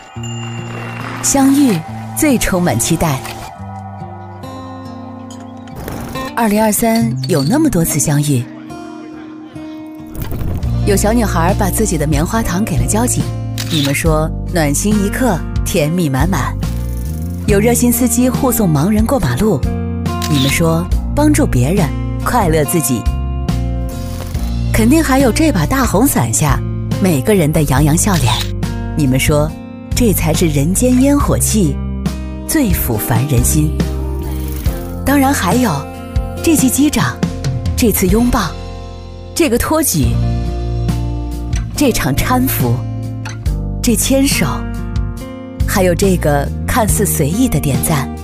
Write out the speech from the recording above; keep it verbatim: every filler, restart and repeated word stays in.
相遇最充满期待。二零二三有那么多次相遇，有小女孩把自己的棉花糖给了交警，你们说暖心一刻，甜蜜满满；有热心司机护送盲人过马路，你们说帮助别人，快乐自己。肯定还有这把大红伞下每个人的洋洋笑脸，你们说这才是人间烟火气，最抚凡人心。当然还有这记击掌，这次拥抱，这个托举，这场搀扶，这牵手，还有这个看似随意的点赞。